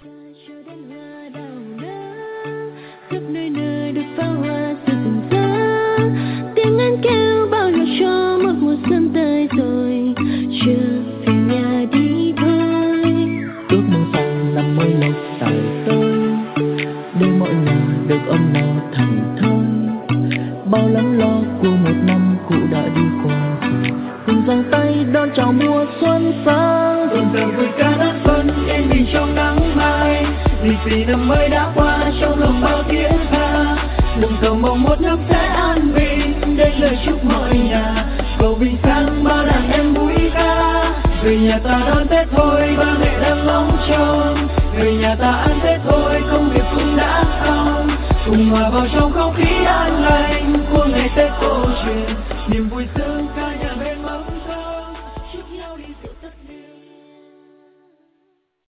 Cho đến hoa đào nở khắp nơi nơi được pháo hoa rực rỡ, tiếng anh kêu bao hiệu cho một mùa xuân tới rồi, chưa về nhà đi thôi. Ước mong sang năm mới lâu dài tới, để mọi nhà được ấm no thành thơi. Bao lắng lo của một năm cũ đã đi qua rồi, cùng giang tay đón chào mùa xuân sang. Rộn ràng vui ca đón xuân yên bình trong nắng mai, lì xì năm mới đã qua trong lòng bao thiết tha. Đừng cầu mong một năm sẽ an bình, đến lời chúc mọi nhà cầu bình sang bao đàn em vui ca. Về nhà ta đón Tết thôi, ba mẹ đang ngóng trông. Về nhà ta ăn Tết thôi, công việc cũng đã xong. Cùng hòa vào trong không khí an lành của ngày Tết cổ truyền.